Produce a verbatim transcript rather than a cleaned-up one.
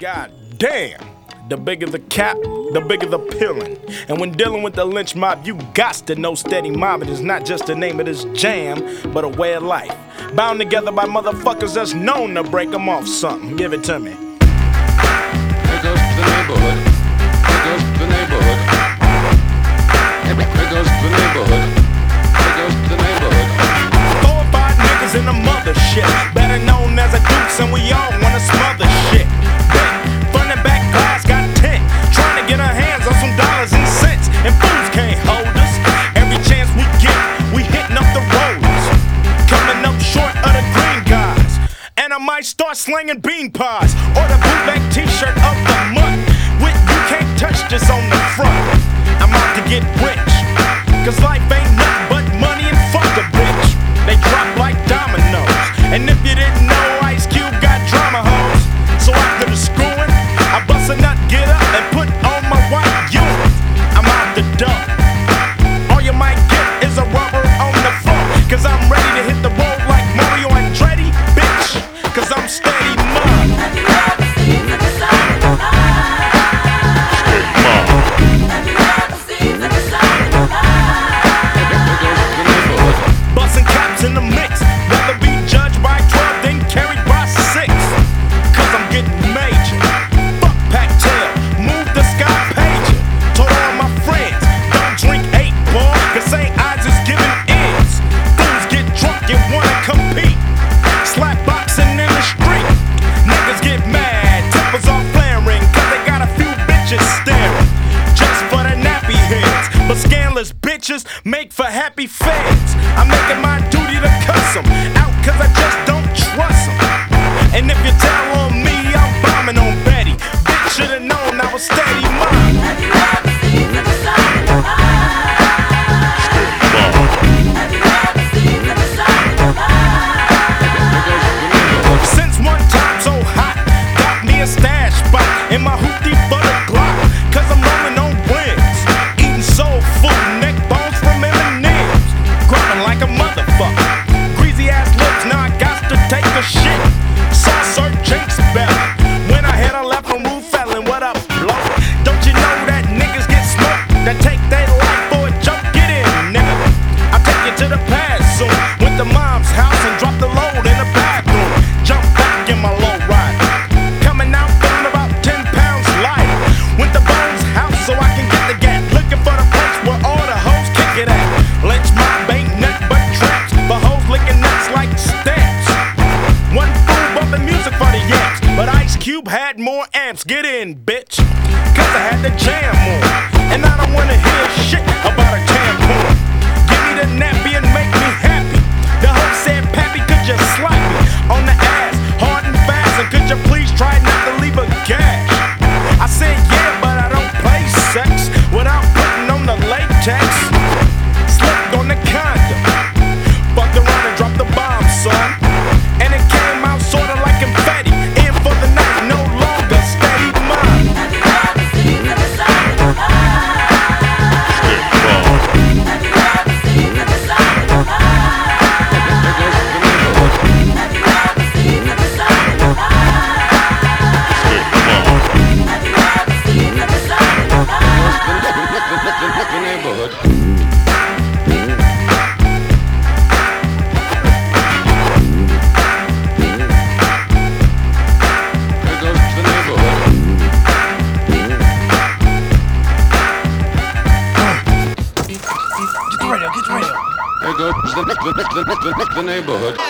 God damn. The bigger the cap, the bigger the pillin'. And when dealing with the lynch mob, you gots to know steady mobbing is not just the name of this jam, but a way of life. Bound together by motherfuckers that's known to break them off something. Give it to me. There goes the neighborhood. There goes the neighborhood. There goes the neighborhood. There goes the neighborhood. Four or five niggas in the mother shit, better known as a dukes, and we all wanna smother shit. Front and back glass got tint, trying to get our hands on some dollars and cents, and fools can't hold us. Every chance we get, we hitting up the roads, coming up short of the green guys. And I might start slinging bean pies, or the bootleg t-shirt of the month, with "You can't touch this" on the front. I'm out to get rich, cause life ain't nothing but money and fuck a bitch. They drop like dominoes, and if you didn't know, Ice Cube got drama hoes. So after the screwing, I bust a nut, get up, and put on my white unit. I'm out the door. All you might get is a rubber on the floor, cause I'm ready to hit the road like Mario Andretti, bitch, cause I'm steady mud. Have you ever seen the side of the line? Have you ever seen the side of the line? Bustin' caps in the mix, rather be judged by twelve than carried by six, cause I'm getting major. Fuck Pac-Tail, move the sky pager. Told all my friends, don't drink eight, boy, cause Saint Ides is giving ends. Fools get drunk and wanna compete, slap boxing in the street. Niggas get mad, tempers are flaring, cause they got a few bitches staring, just for the nappy heads. But scandalous bitches make for happy feds. I'm making my duty to cuss them out, cause I just don't trust them. And if you tell on me, I'm bombing on Betty. Bitch should've known I was steady mine. Have you ever seen the side of the line? Have you ever seen the side of the line? Since one time so hot, got me a stash spot in my hoopty for the Glock, cause I'm rolling on rims, eating soul food, neck bones from M and M's, growling like a motherfucker. Greasy ass lips, now I got to take a shit. Saucer Jinx bell. When I hit a left from Roof Felon, what up, blow? Don't you know that niggas get smoked? That take their life for a joke? Get in, nigga. I'll take you to the past soon. Went to mom's house and dropped the load in the bathroom. Jump back in my low ride. Coming out feeling about ten pounds lighter. Went to Bones' house so I can get the gat. Looking for the place where all the hoes kick it at. Lynch mob ain't nothing but traps, but hoes licking nuts like stamps. One fool bumping music for the yams, but Ice Cube had more amps. Get in, bitch, cause I had the jam on, and I don't wanna hear shit about a tampon. Give me the nappy and make me happy. The hoe said, Pappy, could you slap me on the ass, hard and fast, and could you please try not to leave a gash? I said, yeah, but I don't play sex without putting on the latex. Slipped on the condom, fucked around and dropped the bomb, son. And it came out sorta like confetti. In for the night, no longer steady mine. Have you ever seen the side of the line? Have you ever seen the side of the line? There goes the neighborhood. Have you ever seen the side of the line? Have you ever seen the side of the line? The neighborhood. There goes the neighborhood. There goes the, the, the, the, the neighborhood.